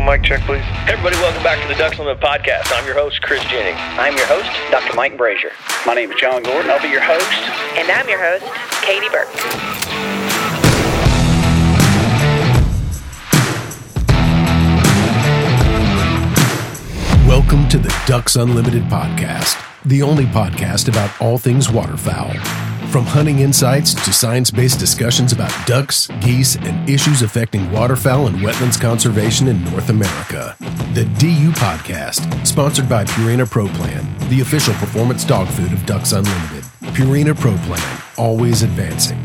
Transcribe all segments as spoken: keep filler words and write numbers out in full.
mic check, please. Hey everybody, welcome back to the Ducks Unlimited podcast. I'm your host, Chris Jennings. I'm your host, Doctor Mike Brazier. My name is John Gordon. I'll be your host. And I'm your host, Katie Burke. Welcome to the Ducks Unlimited podcast, the only podcast about all things waterfowl. From hunting insights to science-based discussions about ducks, geese, and issues affecting waterfowl and wetlands conservation in North America. The D U Podcast, sponsored by Purina Pro Plan, the official performance dog food of Ducks Unlimited. Purina Pro Plan, always advancing.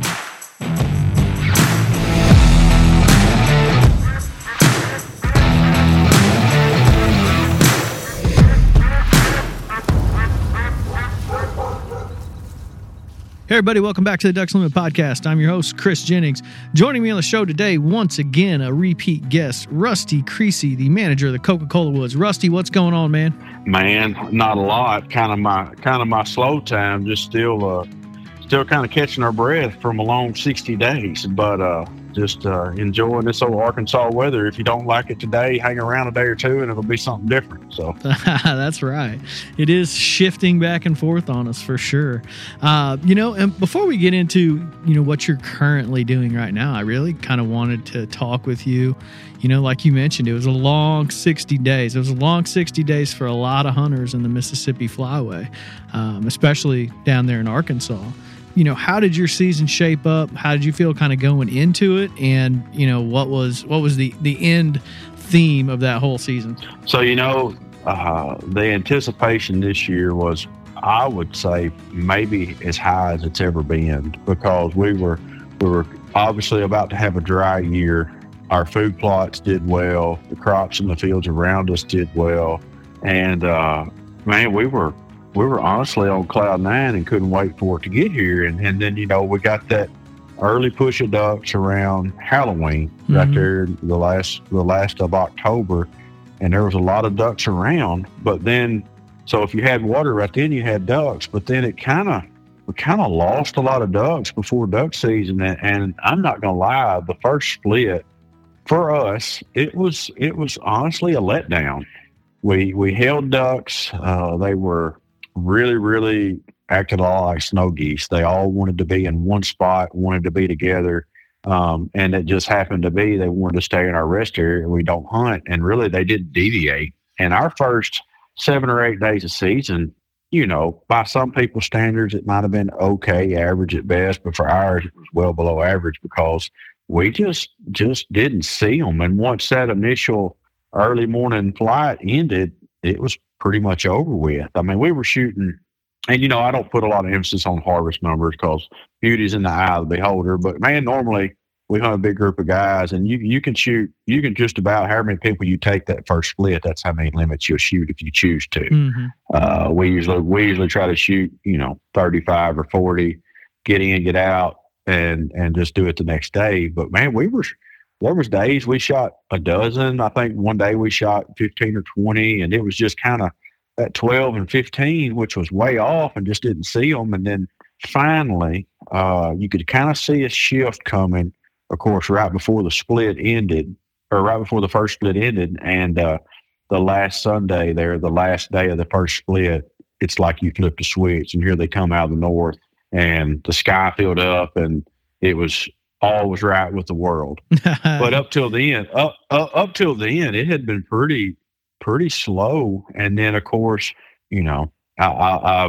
Hey everybody, welcome back to the Ducks Unlimited podcast. I'm your host, Chris Jennings. Joining me on the show today, once again, a repeat guest, Rusty Creasy, the manager of the Coca-Cola Woods. Rusty, what's going on, man? Man, not a lot. Kind of my kind of my slow time. Just still, uh, still kind of catching our breath from a long sixty days. But uh, just uh, enjoying this old Arkansas weather. If you don't like it today, hang around a day or two, and it'll be something different. So that's right. It is shifting back and forth on us for sure. Uh, you know, and before we get into you know what you're currently doing right now, I really kind of wanted to talk with you. You know, like you mentioned, it was a long sixty days. It was a long sixty days for a lot of hunters in the Mississippi Flyway, um, especially down there in Arkansas. You know, how did your season shape up? How did you feel kind of going into it? And, you know, what was what was the, the end theme of that whole season? So, you know, uh, the anticipation this year was, I would say, maybe as high as it's ever been, because we were we were obviously about to have a dry year. Our food plots did well. The crops in the fields around us did well. And, uh, man, we were we were honestly on cloud nine and couldn't wait for it to get here. And, and then, you know, we got that early push of ducks around Halloween, mm-hmm. right there the last the last of October. And there was a lot of ducks around. But then, so if you had water right then, you had ducks. But then it kind of, we kind of lost a lot of ducks before duck season. And, and I'm not going to lie, the first split, for us, it was it was honestly a letdown. We we held ducks. Uh, they were really, really acted a lot like snow geese. They all wanted to be in one spot, wanted to be together. Um, and it just happened to be they wanted to stay in our rest area. We don't hunt. And really, they didn't deviate. And our first seven or eight days of season, you know, by some people's standards, it might have been okay, average at best. But for ours, it was well below average because we just just didn't see them. And once that initial early morning flight ended, it was pretty much over with. I mean, we were shooting, and, you know, I don't put a lot of emphasis on harvest numbers because beauty's in the eye of the beholder. But, man, normally we hunt a big group of guys, and you you can shoot, you can just about, however many people you take that first split, that's how many limits you'll shoot if you choose to. Mm-hmm. Uh, we usually we usually try to shoot, you know, thirty-five or forty, get in, get out, and and just do it the next day. But, man, we were – there was days we shot a dozen. I think one day we shot fifteen or twenty, and it was just kind of at twelve and fifteen, which was way off, and just didn't see them. And then finally, uh, you could kind of see a shift coming, of course, right before the split ended, or right before the first split ended. And uh, the last Sunday there, the last day of the first split, it's like you flipped a switch, and here they come out of the north, and the sky filled up, and it was – all was right with the world. But up till the end, up, up up till the end, it had been pretty pretty slow. And then, of course, you know, I I,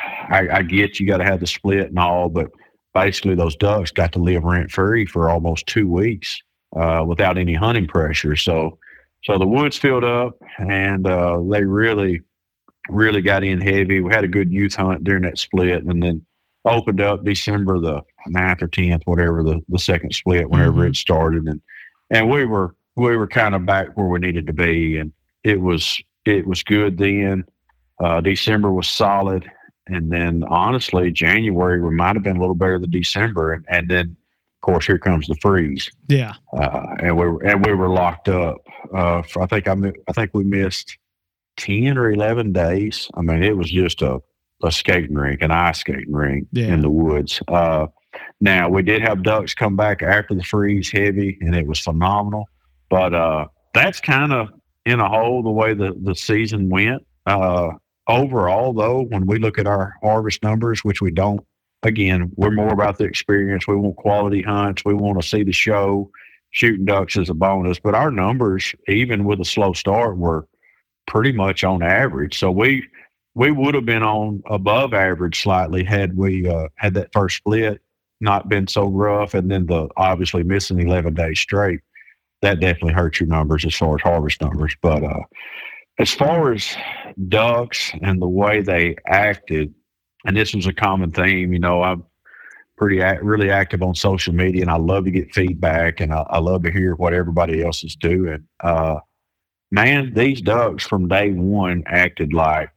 I, I get you got to have the split and all, but basically those ducks got to live rent free for almost two weeks uh, without any hunting pressure. So so the woods filled up, and uh, they really really got in heavy. We had a good youth hunt during that split, and then opened up December the ninth or tenth, whatever the, the second split, whenever mm-hmm. it started. And, and we were, we were kind of back where we needed to be. And it was, it was good then. Uh, December was solid. And then honestly, January we might have been a little better than December. And, and then of course, here comes the freeze. Yeah. Uh, and we were, and we were locked up. Uh, for, I think I, I think we missed ten or eleven days. I mean, it was just a, a skating rink, an ice skating rink yeah. in the woods. Uh, now, we did have ducks come back after the freeze heavy, and it was phenomenal. But uh, that's kind of in a whole, the way the, the season went. Uh, overall, though, when we look at our harvest numbers, which we don't, again, we're more about the experience. We want quality hunts. We want to see the show. Shooting ducks is a bonus. But our numbers, even with a slow start, were pretty much on average. So we we would have been on above average slightly had we uh, had that first split not been so rough, and then the obviously missing eleven days straight. That definitely hurt your numbers as far as harvest numbers. But uh, as far as ducks and the way they acted, and this was a common theme, you know, I'm pretty act, really active on social media, and I love to get feedback, and I, I love to hear what everybody else is doing. Uh, man, these ducks from day one acted like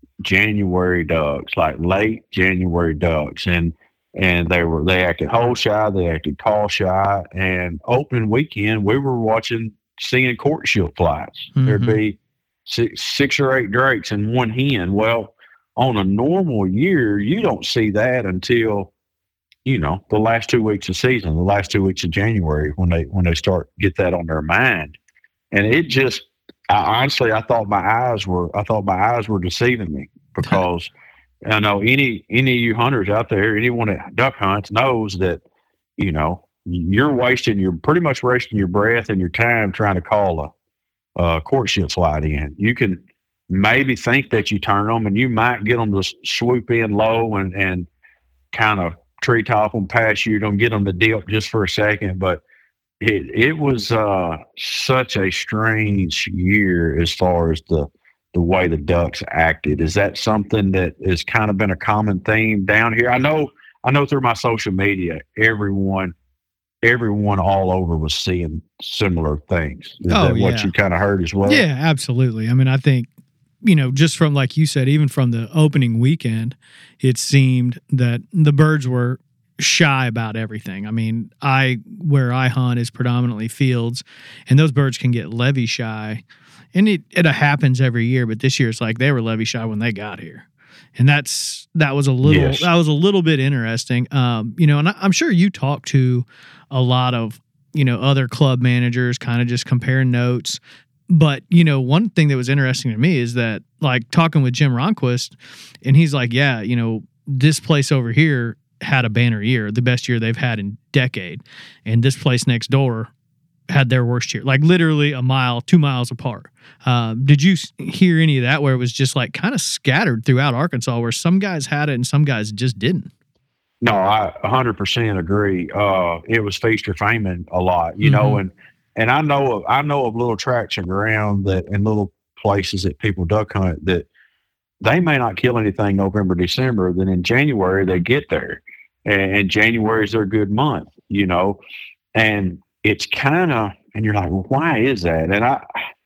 January ducks, like late January ducks, and and they were they acted hole shy, they acted call shy, and opening weekend we were watching, seeing courtship flights. Mm-hmm. There'd be six, six or eight drakes and one hen. Well, on a normal year, you don't see that until, you know, the last two weeks of season, the last two weeks of January, when they when they start get that on their mind. And it just, I, honestly, I thought my eyes were, I thought my eyes were deceiving me, because I know any any of you hunters out there, anyone that duck hunts knows that, you know, you're wasting, you're pretty much wasting your breath and your time trying to call a, a courtship flight in. You can maybe think that you turn them, and you might get them to swoop in low and and kind of treetop them, pass you, don't get them to dip just for a second. But it it was uh, such a strange year as far as the the way the ducks acted. Is that something that has kind of been a common theme down here? I know I know through my social media, everyone everyone all over was seeing similar things. Is oh, that yeah. what you kind of heard as well? Yeah, absolutely. I mean, I think, you know, just from, like you said, even from the opening weekend, it seemed that the birds were shy about everything. I mean, I where I hunt is predominantly fields, and those birds can get levee shy, and it, it happens every year. But this year, it's like they were levee shy when they got here, and that's that was a little yes. that was a little bit interesting. Um, you know, and I, I'm sure you talked to a lot of, you know, other club managers, kind of just comparing notes. But, you know, one thing that was interesting to me is that, like, talking with Jim Ronquist, and he's like, yeah, you know, this place over here had a banner year, the best year they've had in decade. And this place next door had their worst year, like literally a mile, two miles apart. Um, did you hear any of that, where it was just like kind of scattered throughout Arkansas, where some guys had it and some guys just didn't? No, I one hundred percent agree. Uh, it was feast or famine a lot, you mm-hmm. know, and And I know of, I know of little tracts of ground that, and little places that people duck hunt, that they may not kill anything November, December. Then in January they get there, and, and January is their good month, you know. And it's kind of, and you're like, well, why is that? And I,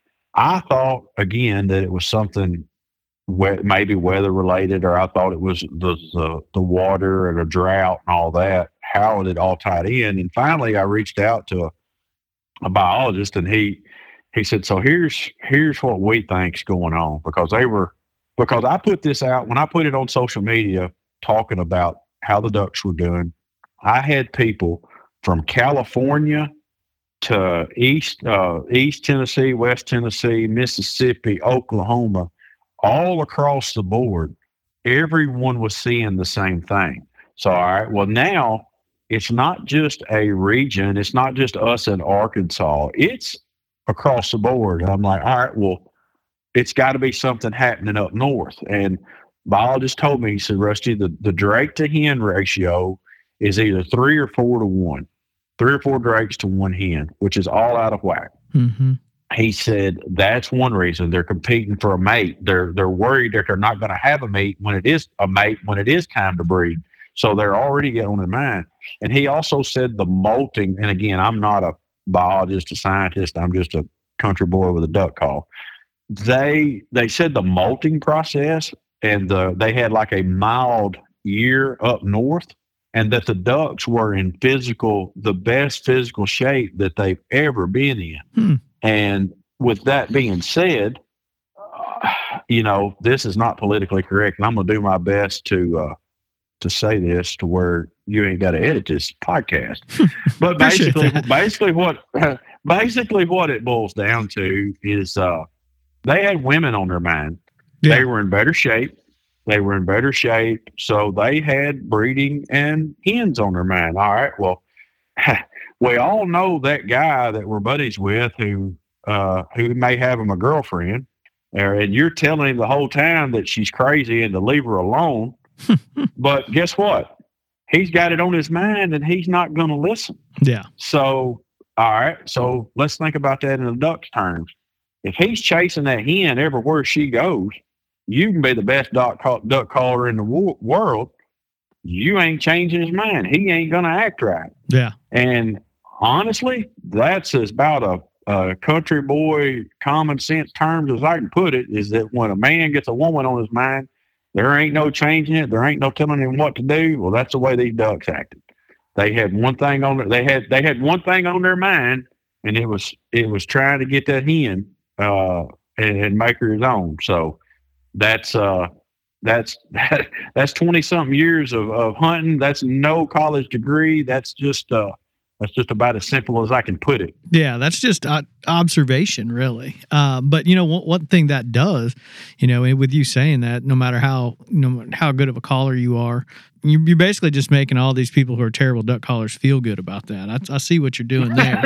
I thought again that it was something we- maybe weather related, or I thought it was the the, the water and the drought and all that. How it all tied in. And finally, I reached out to a a biologist, and he he said, so here's here's what we think's going on, because they were because I put this out when I put it on social media talking about how the ducks were doing. I had people from California to East uh, East Tennessee, West Tennessee, Mississippi, Oklahoma, all across the board. Everyone was seeing the same thing. So all right, well now, it's not just a region. It's not just us in Arkansas. It's across the board. And I'm like, all right, well, it's got to be something happening up north. And biologist told me, he said, Rusty, the, the drake to hen ratio is either three or four to one, three or four drakes to one hen, which is all out of whack. Mm-hmm. He said that's one reason they're competing for a mate. They're they're worried that they're not going to have a mate when it is a mate when it is time to breed. So they're already getting on their mind. And he also said the molting, and again, I'm not a biologist, a scientist, I'm just a country boy with a duck call. They they said the molting process, and the, they had like a mild year up north, and that the ducks were in physical, the best physical shape that they've ever been in. Hmm. And with that being said, uh, you know, this is not politically correct, and I'm going to do my best to uh, to say this to where you ain't got to edit this podcast. But basically, basically what basically what it boils down to is uh, they had women on their mind. Yeah. They were in better shape. They were in better shape. So they had breeding and hens on their mind. All right. Well, we all know that guy that we're buddies with who, uh, who may have him a girlfriend, and you're telling him the whole time that she's crazy and to leave her alone. But guess what? He's got it on his mind and he's not going to listen. Yeah. So, all right. So let's think about that in the duck's terms. If he's chasing that hen everywhere she goes, you can be the best duck, call, duck caller in the wo- world. You ain't changing his mind. He ain't going to act right. Yeah. And honestly, that's about a, a country boy common sense terms as I can put it, is that when a man gets a woman on his mind, there ain't no changing it. There ain't no telling him what to do. Well, that's the way these ducks acted. They had one thing on their, they had they had one thing on their mind, and it was it was trying to get that hen uh, and, and make her his own. So that's uh that's that, that's twenty something years of, of hunting. That's no college degree. That's just uh that's just about as simple as I can put it. Yeah, that's just uh, observation, really. Uh, but you know, one, one thing that does, you know, with you saying that, no matter how no matter how good of a caller you are, you, you're basically just making all these people who are terrible duck callers feel good about that. I, I see what you're doing there.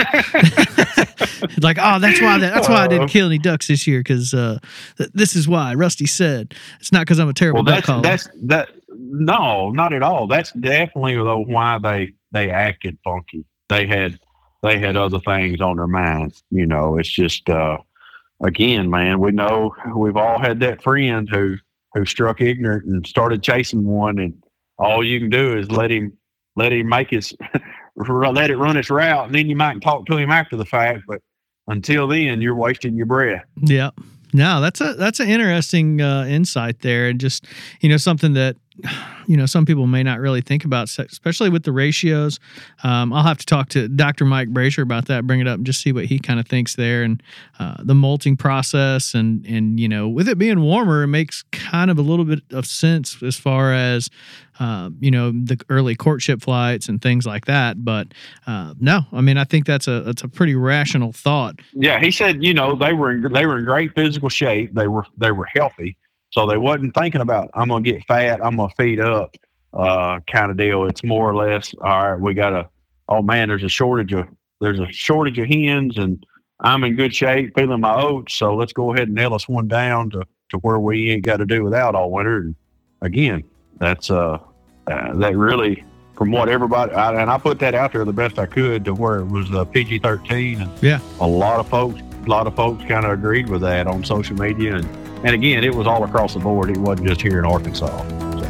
It's like, oh, that's why that, that's why I didn't kill any ducks this year, because uh, th- this is why Rusty said it's not because I'm a terrible well, duck that's, caller. That's that. No, not at all. That's definitely though why they they acted funky. They had they had other things on their minds. You know, it's just uh, again, man. We know we've all had that friend who who struck ignorant and started chasing one, and all you can do is let him let him make his let it run its route, and then you might talk to him after the fact. But until then, you're wasting your breath. Yeah. No, that's a that's an interesting uh, insight there, and just, you know, something that, you know, some people may not really think about, especially with the ratios. Um, I'll have to talk to Doctor Mike Brazier about that, bring it up and just see what he kind of thinks there, and uh, the molting process, and and you know, with it being warmer, it makes kind of a little bit of sense as far as uh, you know, the early courtship flights and things like that. But uh, no, I mean, I think that's a that's a pretty rational thought. Yeah, he said, you know, they were in, they were in great physical shape. They were they were healthy. So they wasn't thinking about, I'm going to get fat, I'm going to feed up uh, kind of deal. It's more or less, all right, we got to, oh man, there's a shortage of, there's a shortage of hens, and I'm in good shape, feeling my oats. So let's go ahead and nail us one down to, to where we ain't got to do without all winter. And again, that's, uh, uh, that really, from what everybody, I, and I put that out there the best I could to where it was uh, P G thirteen. And yeah, a lot of folks, a lot of folks kind of agreed with that on social media. And, And again, it was all across the board. It wasn't just here in Arkansas. So.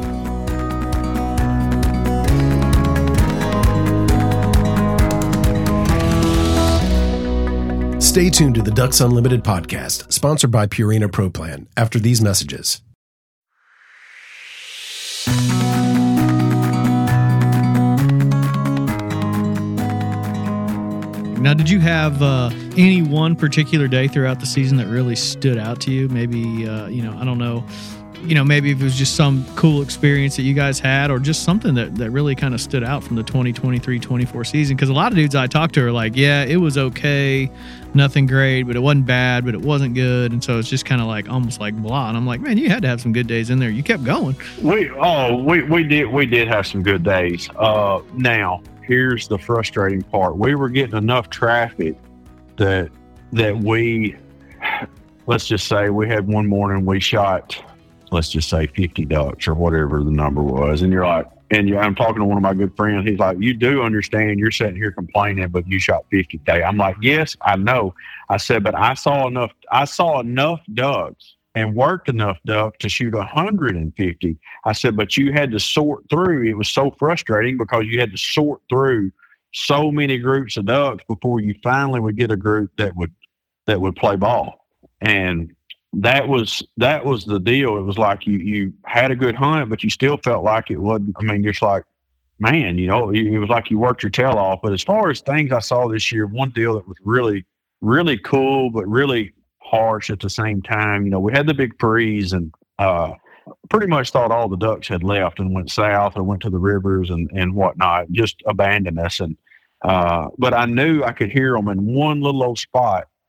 Stay tuned to the Ducks Unlimited podcast, sponsored by Purina Pro Plan, after these messages. Now, did you have uh, any one particular day throughout the season that really stood out to you? Maybe, uh, you know, I don't know, you know, maybe if it was just some cool experience that you guys had, or just something that, that really kind of stood out from the twenty twenty-three twenty-four season. Because a lot of dudes I talked to are like, yeah, it was okay, nothing great, but it wasn't bad, but it wasn't good. And so it's just kind of like almost like blah. And I'm like, man, you had to have some good days in there. You kept going. We oh we, we did we did have some good days. Uh, now here's the frustrating part: we were getting enough traffic that that we, let's just say, we had one morning we shot, let's just say fifty ducks or whatever the number was, and you're like, and you, I'm talking to one of my good friends. He's like, you do understand you're sitting here complaining, but you shot fifty today. I'm like, yes, I know. I said, but I saw enough. I saw enough ducks and worked enough ducks to shoot one hundred fifty. I said, but you had to sort through. It was so frustrating because you had to sort through so many groups of ducks before you finally would get a group that would that would play ball. And that was that was the deal. It was like you you had a good hunt, but you still felt like it wasn't. I mean, just like, man, you know, it was like you worked your tail off. But as far as things I saw this year, one deal that was really, really cool, but really harsh at the same time, you know, we had the big freeze, and uh, pretty much thought all the ducks had left and went south or went to the rivers and, and whatnot, just abandoned us. And uh, but I knew I could hear them in one little old spot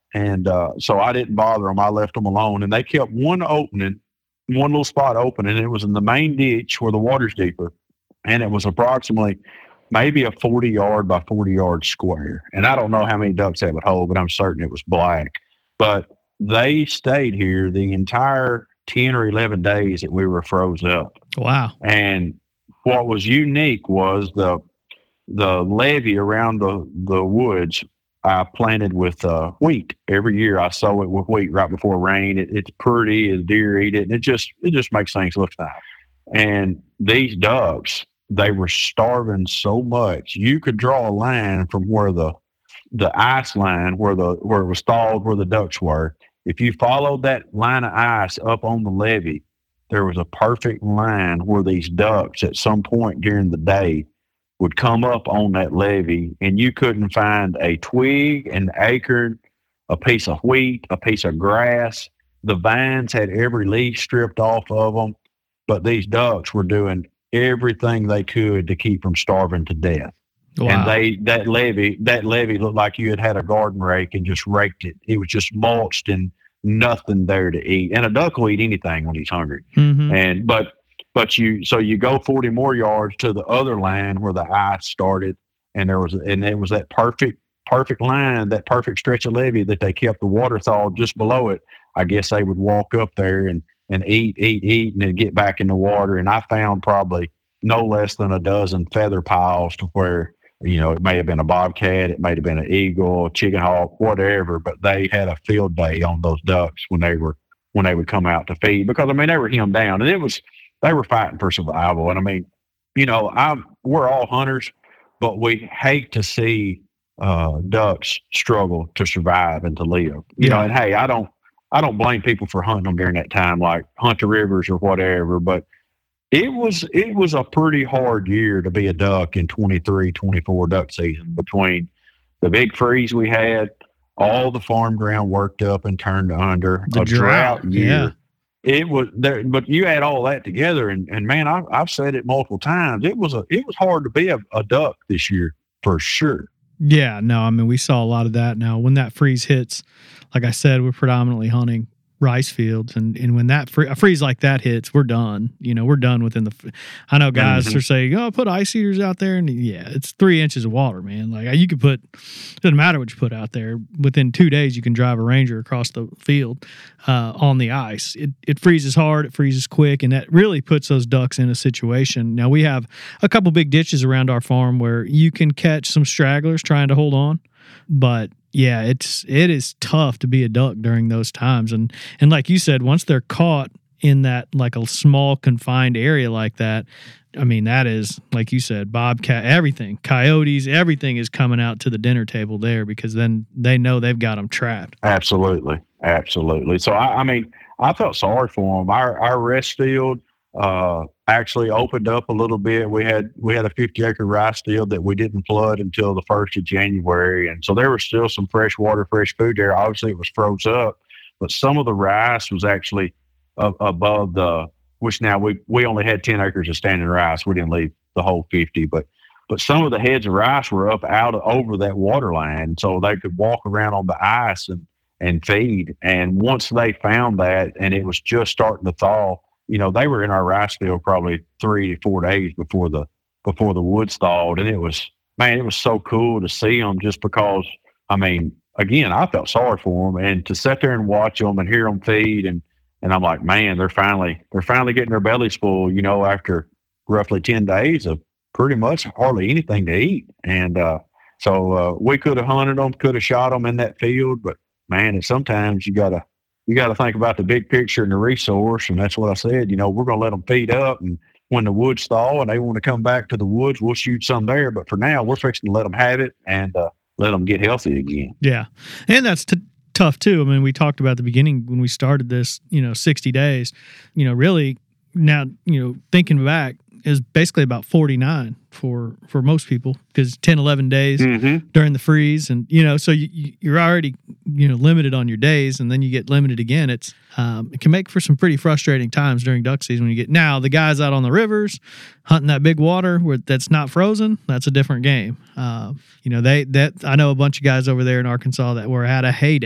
And uh, so I didn't bother them. I left them alone. And they kept one opening, one little spot open, and it was in the main ditch where the water's deeper. And it was approximately maybe a forty yard by forty yard square. And I don't know how many ducks that would hold, but I'm certain it was black. But they stayed here the entire ten or eleven days that we were froze up. Wow. And what was unique was the the levee around the, the woods I planted with uh, wheat. Every year I sow it with wheat right before rain. It, it's pretty as deer eat it. And it just, it just makes things look nice. And these ducks, they were starving so much. You could draw a line from where the, the ice line, where the, where it was thawed, where the ducks were. If you followed that line of ice up on the levee, there was a perfect line where these ducks at some point during the day would come up on that levee, and you couldn't find a twig, an acorn, a piece of wheat, a piece of grass. The vines had every leaf stripped off of them, but these ducks were doing everything they could to keep from starving to death. Wow. And they that levee that levee looked like you had had a garden rake and just raked it. It was just mulched and nothing there to eat. And a duck will eat anything when he's hungry. Mm-hmm. And but But you, so you go forty more yards to the other line where the ice started, and there was, and it was that perfect, perfect line, that perfect stretch of levee that they kept the water thawed just below it. I guess they would walk up there and, and eat, eat, eat, and then get back in the water. And I found probably no less than a dozen feather piles to where, you know, it may have been a bobcat, it may have been an eagle, chicken hawk, whatever, but they had a field day on those ducks when they were, when they would come out to feed, because I mean, they were hemmed down, and it was, they were fighting for survival. And I mean, you know, I'm, we're all hunters, but we hate to see uh, ducks struggle to survive and to live, you yeah. know, and hey, I don't, I don't blame people for hunting them during that time, like Hunter Rivers or whatever, but it was, it was a pretty hard year to be a duck in twenty-three, twenty-four duck season, between the big freeze we had, all the farm ground worked up and turned under, the a drought, drought year. Yeah. It was there, but you add all that together, and, and man, I, I've said it multiple times. It was a, it was hard to be a, a duck this year for sure. Yeah, no, I mean, we saw a lot of that. Now, when that freeze hits, like I said, we're predominantly hunting rice fields, and, and when that free, a freeze like that hits, we're done. You know, we're done within the. I know guys mm-hmm. are saying, "Oh, put ice eaters out there," and yeah, it's three inches of water, man. Like you could put, doesn't matter what you put out there. Within two days, you can drive a Ranger across the field uh, on the ice. It it freezes hard, it freezes quick, and that really puts those ducks in a situation. Now we have a couple big ditches around our farm where you can catch some stragglers trying to hold on, but. Yeah, it's it is tough to be a duck during those times, and and like you said, once they're caught in that like a small confined area like that, I mean that is like you said, bobcat, everything, coyotes, everything is coming out to the dinner table there, because then they know they've got them trapped. Absolutely, absolutely. So I, I mean, I felt sorry for them. Our our rest field uh, actually opened up a little bit. We had we had a fifty acre rice field that we didn't flood until the first of January, and so there was still some fresh water, fresh food there. Obviously, it was froze up, but some of the rice was actually uh, above the. Which now we we only had ten acres of standing rice. We didn't leave the whole fifty, but but some of the heads of rice were up out of, over that water line, so they could walk around on the ice and and feed. And once they found that, and it was just starting to thaw. You know, they were in our rice field probably three to four days before the before the woods thawed, and it was man, it was so cool to see them. Just because, I mean, again, I felt sorry for them, and to sit there and watch them and hear them feed, and and I'm like, man, they're finally they're finally getting their bellies full. You know, after roughly ten days of pretty much hardly anything to eat, and uh, so uh, we could have hunted them, could have shot them in that field, but man, sometimes you gotta. You got to think about the big picture and the resource, and that's what I said. You know, we're going to let them feed up, and when the woods thaw and they want to come back to the woods, we'll shoot some there. But for now, we're fixing to let them have it and uh, let them get healthy again. Yeah, and that's t- tough too. I mean, we talked about at the beginning when we started this, you know, sixty days. You know, really now, you know, thinking back, is basically about forty-nine for for most people, because ten, eleven days mm-hmm. during the freeze, and you know, so you, you're already you know limited on your days, and then you get limited again. It's um, it can make for some pretty frustrating times during duck season when you get. Now the guys out on the rivers hunting that big water where that's not frozen, that's a different game. Uh, you know, they that I know a bunch of guys over there in Arkansas that were at a heyday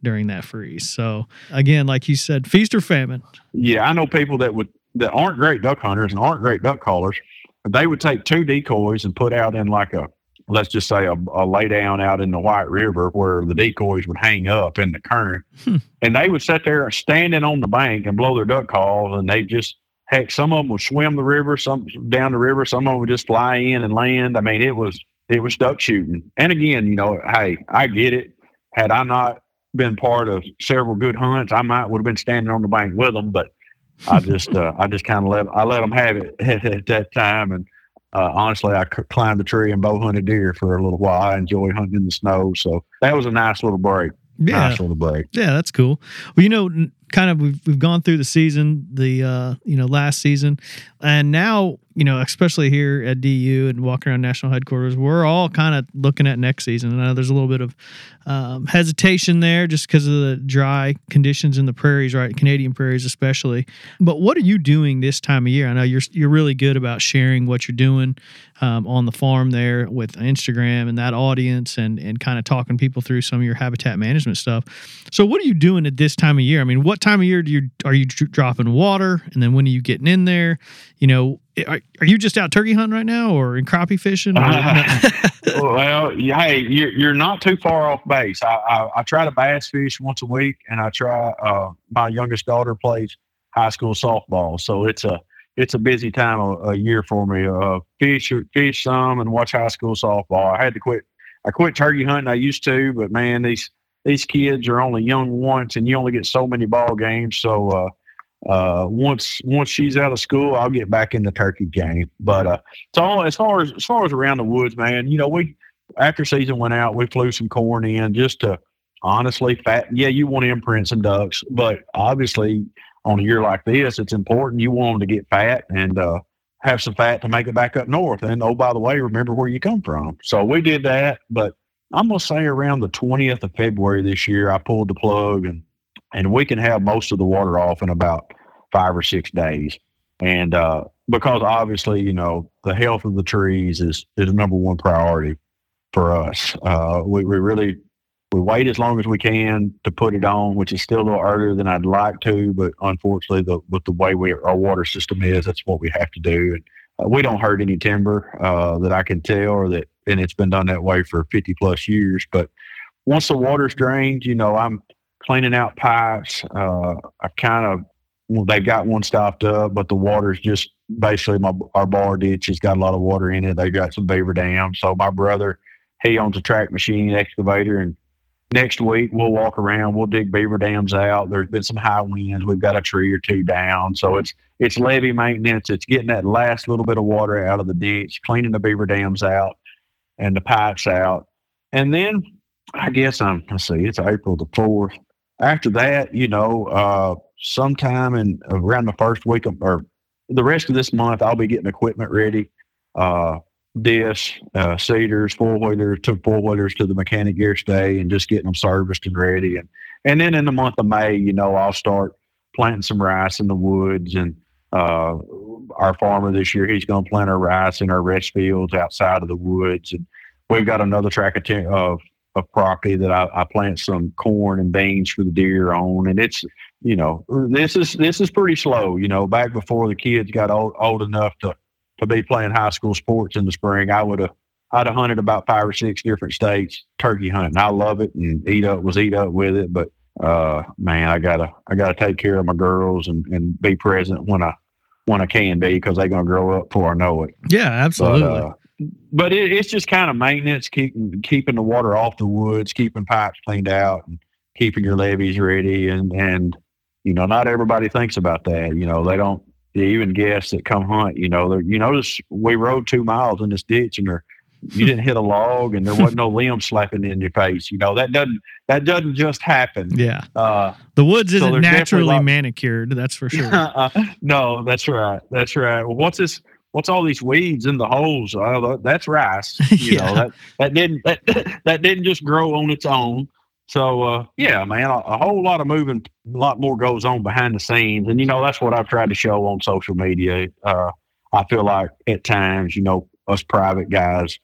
during that freeze. So again, like you said, feast or famine. Yeah, I know people that would that aren't great duck hunters and aren't great duck callers. They would take two decoys and put out in like a, let's just say a, a lay down out in the White River where the decoys would hang up in the current. Hmm. And they would sit there standing on the bank and blow their duck calls. And they just, heck, some of them would swim the river, some down the river. Some of them would just fly in and land. I mean, it was, it was duck shooting. And again, you know, hey, I get it. Had I not been part of several good hunts, I might would have been standing on the bank with them, but I just, uh, I just kind of let, I let them have it at, at that time. And, uh, honestly, I c- climbed the tree and bow hunted deer for a little while. I enjoy hunting in the snow. So that was a nice little break. Yeah. Nice little break. Yeah, that's cool. Well, you know, kind of we've, we've gone through the season, the, uh, you know, last season, and now, you know, especially here at D U and walking around national headquarters, we're all kind of looking at next season. And I know there's a little bit of um, hesitation there just because of the dry conditions in the prairies, right? Canadian prairies especially. But what are you doing this time of year? I know you're you're really good about sharing what you're doing um, on the farm there with Instagram and that audience, and and kind of talking people through some of your habitat management stuff. So what are you doing at this time of year? I mean, what time of year do you are you d- dropping water, and then when are you getting in there? You know, are, are you just out turkey hunting right now, or in crappie fishing? Or, uh, well, hey, you're, you're not too far off base. I, I, I try to bass fish once a week, and I try. Uh, my youngest daughter plays high school softball, so it's a it's a busy time of a year for me. Uh, fish fish some and watch high school softball. I had to quit. I quit turkey hunting. I used to, but man, these these kids are only young once, and you only get so many ball games. So. Uh, Uh, once once she's out of school, I'll get back in the turkey game. But uh, so as far as as far as around the woods, man, you know, we after season went out, we flew some corn in just to honestly fat. Yeah, you want to imprint some ducks, but obviously on a year like this, it's important you want them to get fat and uh, have some fat to make it back up north. And oh, by the way, remember where you come from. So we did that. But I'm gonna say around the twentieth of February this year, I pulled the plug and. And we can have most of the water off in about five or six days. And uh, because obviously, you know, the health of the trees is, is number one priority for us. Uh, we, we really, we wait as long as we can to put it on, which is still a little earlier than I'd like to. But unfortunately, the, with the way we, our water system is, that's what we have to do. And uh, we don't hurt any timber uh, that I can tell, or that, and it's been done that way for fifty plus years. But once the water's drained, you know, I'm, cleaning out pipes. Uh, I kind of, well, they've got one stopped up, but the water's just basically my our bar ditch has got a lot of water in it. They've got some beaver dams. So my brother, he owns a track machine excavator, and next week we'll walk around, we'll dig beaver dams out. There's been some high winds. We've got a tree or two down. So it's it's levee maintenance. It's getting that last little bit of water out of the ditch, cleaning the beaver dams out and the pipes out. And then I guess I'm, let's see, it's April the fourth. After that, you know, uh, sometime in around the first week of, or the rest of this month, I'll be getting equipment ready. Uh, discs, uh, cedars, four wheelers, took four wheelers to the mechanic gear stay and just getting them serviced and ready. And, and then in the month of May, you know, I'll start planting some rice in the woods. And uh, our farmer this year, he's going to plant our rice in our rest fields outside of the woods. And we've got another tract of, t- of of property that I, I plant some corn and beans for the deer on. And it's, you know, this is, this is pretty slow, you know, back before the kids got old, old enough to, to be playing high school sports in the spring. I would have, I'd have hunted about five or six different states turkey hunting. I love it and eat up was eat up with it. But, uh, man, I gotta, I gotta take care of my girls and, and be present when I, when I can be, because they're going to grow up before I know it. Yeah, absolutely. But, uh, But it, it's just kind of maintenance, keeping keeping the water off the woods, keeping pipes cleaned out, and keeping your levees ready. And, and you know, not everybody thinks about that. You know, they don't. They even guests that come hunt, you know, you notice we rode two miles in this ditch, and there, you didn't hit a log, and there wasn't no limb slapping in your face. You know, that doesn't that doesn't just happen. Yeah. Uh, the woods isn't so naturally lot, manicured. That's for sure. uh, no, that's right. That's right. Well, what's this? What's all these weeds in the holes? Oh, that's rice. You yeah. know, that, that didn't that, that didn't just grow on its own. So uh, yeah, man, a, a whole lot of moving, a lot more goes on behind the scenes, and you know that's what I've tried to show on social media. Uh, I feel like at times, you know, us private guys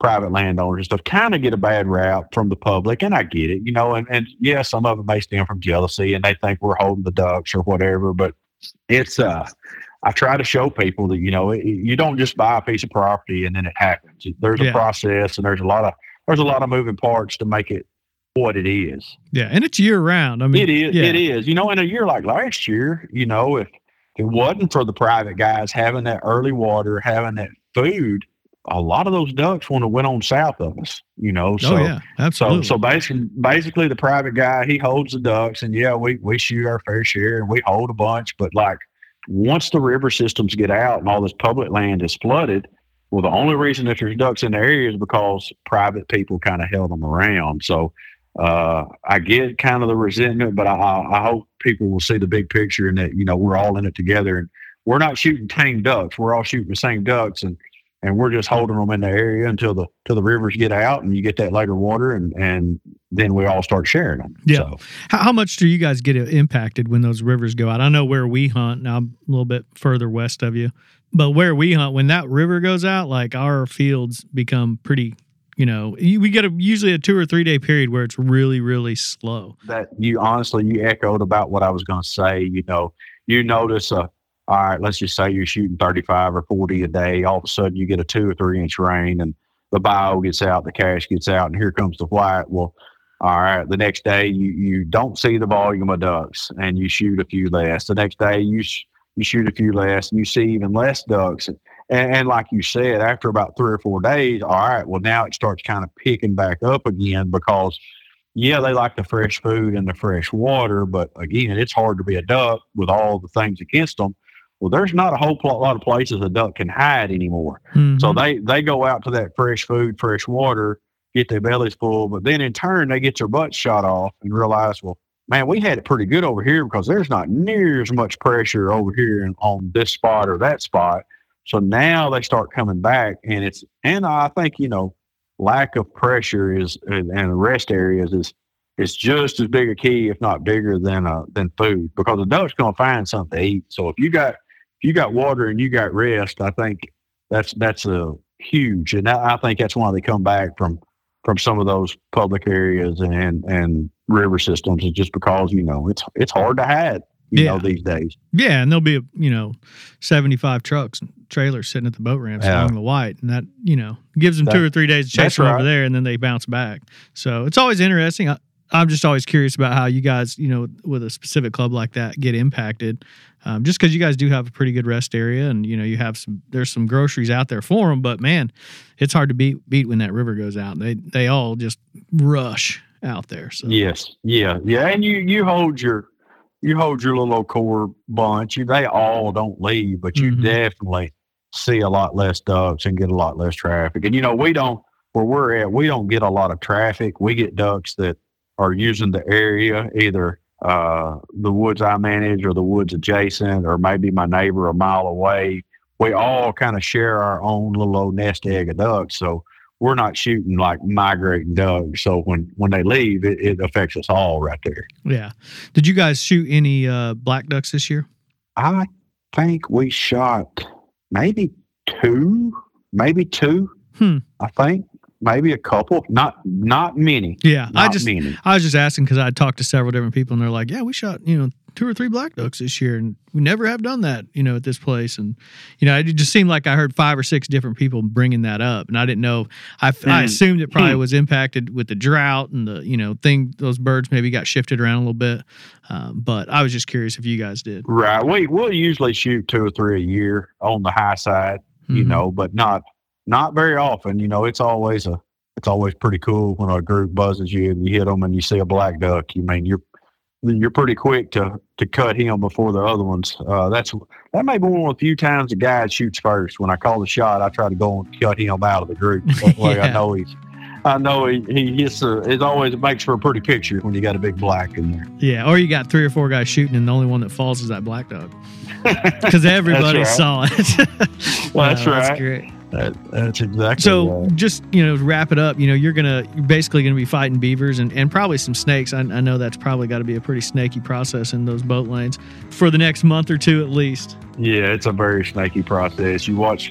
private landowners and stuff kind of get a bad rap from the public, and I get it, you know, and, and yeah, some of it may stem from jealousy and they think we're holding the ducks or whatever, but it's, uh, I try to show people that, you know, it, you don't just buy a piece of property and then it happens. There's a yeah. process, and there's a lot of, there's a lot of moving parts to make it what it is. Yeah. And it's year round. I mean, it is, yeah. it is, you know, in a year like last year, you know, if it wasn't for the private guys having that early water, having that food, a lot of those ducks would have went on south of us, you know. So, oh, yeah, absolutely. So, so basically, basically, the private guy, he holds the ducks, and yeah, we, we shoot our fair share and we hold a bunch. But like, once the river systems get out and all this public land is flooded, well, the only reason that there's ducks in the area is because private people kind of held them around. So, uh, I get kind of the resentment, but I, I hope people will see the big picture and that, you know, we're all in it together, and we're not shooting tame ducks. We're all shooting the same ducks, and And we're just holding them in the area until the till the rivers get out and you get that later water, and, and then we all start sharing them. Yeah. So, how, how much do you guys get impacted when those rivers go out? I know where we hunt. Now I'm a little bit further west of you, but where we hunt, when that river goes out, like our fields become pretty, you know, we get a, usually a two or three day period where it's really, really slow. That you honestly, you echoed about what I was going to say. You know, you notice a, all right, let's just say you're shooting thirty-five or forty a day. All of a sudden you get a two or three inch rain and the bio gets out, the cash gets out, and here comes the white. Well, all right, the next day you, you don't see the volume of ducks and you shoot a few less. The next day you, sh- you shoot a few less and you see even less ducks. And, and, and like you said, after about three or four days, all right, well, now it starts kind of picking back up again because, yeah, they like the fresh food and the fresh water, but again, it's hard to be a duck with all the things against them. Well, there's not a whole pl- lot of places a duck can hide anymore. Mm-hmm. So they, they go out to that fresh food, fresh water, get their bellies full, but then in turn they get their butts shot off and realize, well, man, we had it pretty good over here because there's not near as much pressure over here in, on this spot or that spot. So now they start coming back, and it's, and I think, you know, lack of pressure is, and, and rest areas is, is just as big a key, if not bigger than, uh, than food, because the duck's going to find something to eat. So if you got, if you got water and you got rest, I think that's, that's a huge, and I think that's why they come back from, from some of those public areas and, and river systems, is just because, you know, it's, it's hard to hide, you yeah. know, these days. Yeah. And there'll be, a, you know, seventy-five trucks and trailers sitting at the boat ramps yeah. along the white. And that, you know, gives them that, two or three days to chase them right. over there, and then they bounce back. So it's always interesting. I, I'm just always curious about how you guys, you know, with a specific club like that, get impacted. Um, just because you guys do have a pretty good rest area, and you know you have some, there's some groceries out there for them. But man, it's hard to beat beat when that river goes out. They they all just rush out there. So yes, yeah, yeah, and you you hold your you hold your little core bunch. You, they all don't leave, but you mm-hmm. definitely see a lot less ducks and get a lot less traffic. And you know we don't where we're at, we don't get a lot of traffic. We get ducks that are using the area, either uh, the woods I manage or the woods adjacent, or maybe my neighbor a mile away. We all kind of share our own little old nest egg of ducks. So we're not shooting like migrating ducks. So when, when they leave, it, it affects us all right there. Yeah. Did you guys shoot any uh, black ducks this year? I think we shot maybe two, maybe two, hmm. I think. Maybe a couple, not not many. Yeah, not I just many. I was just asking because I talked to several different people, and they're like, "Yeah, we shot you know two or three black ducks this year, and we never have done that you know at this place." And you know, it just seemed like I heard five or six different people bringing that up, and I didn't know. I, mm. I assumed it probably was impacted with the drought and the you know thing. Those birds maybe got shifted around a little bit, um, but I was just curious if you guys did. Right, we we'll usually shoot two or three a year on the high side, you mm-hmm. know, but not. Not very often, you know. It's always a, it's always pretty cool when a group buzzes you and you hit them and you see a black duck. You mean you're, you're pretty quick to to cut him before the other ones. Uh, that's that may be one of the few times the guy shoots first. When I call the shot, I try to go and cut him out of the group. That way, yeah. I know he's, I know he he hits. A, it always makes for a pretty picture when you got a big black in there. Yeah, or you got three or four guys shooting, and the only one that falls is that black duck because everybody right. saw it. Well, that's uh, right. That's great. That, that's exactly so right. Just you know to wrap it up, you know you're gonna you're basically gonna be fighting beavers and, and probably some snakes. I, I know that's probably got to be a pretty snaky process in those boat lanes for the next month or two at least. Yeah, it's a very snaky process. You watch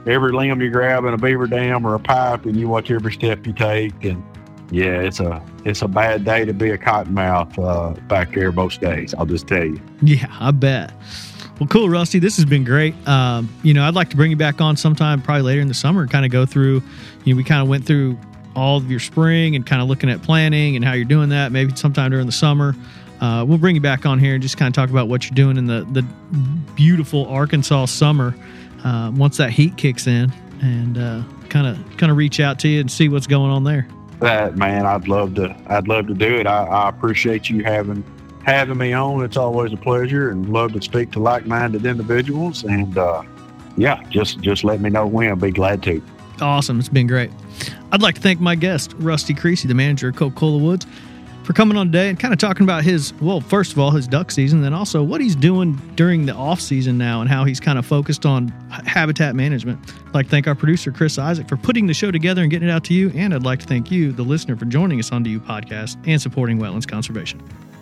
every limb you grab in a beaver dam or a pipe, and you watch every step you take. And yeah, it's a it's a bad day to be a cottonmouth uh, back there most days. I'll just tell you. Yeah, I bet. Well, cool, Rusty. This has been great. Um, you know, I'd like to bring you back on sometime, probably later in the summer, and kind of go through. You know, we kind of went through all of your spring and kind of looking at planning and how you're doing that. Maybe sometime during the summer. Uh, we'll bring you back on here and just kind of talk about what you're doing in the, the beautiful Arkansas summer uh, once that heat kicks in, and kind of kind of reach out to you and see what's going on there. That man, I'd love to. I'd love to do it. I, I appreciate you having having me on. It's always a pleasure, and love to speak to like-minded individuals. And uh, yeah, just just let me know when. I'll be glad to. Awesome, it's been great. I'd like to thank my guest, Rusty Creasy, the manager of Coca-Cola Woods, for coming on today and kind of talking about his, well, first of all, his duck season, then also what he's doing during the off season now and how he's kind of focused on habitat management. I'd like to thank our producer, Chris Isaac, for putting the show together and getting it out to you. And I'd like to thank you, the listener, for joining us on D U Podcast and supporting wetlands conservation.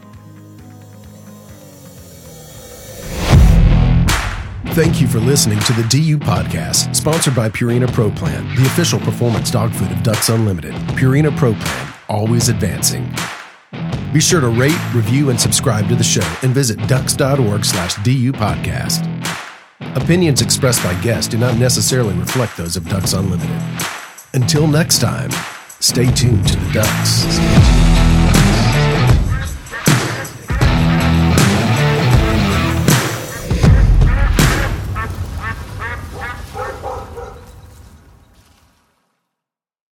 Thank you for listening to the D U Podcast, sponsored by Purina Pro Plan, the official performance dog food of Ducks Unlimited. Purina Pro Plan, always advancing. Be sure to rate, review, and subscribe to the show, and visit ducks.org slash DU podcast. Opinions expressed by guests do not necessarily reflect those of Ducks Unlimited. Until next time, stay tuned to the Ducks.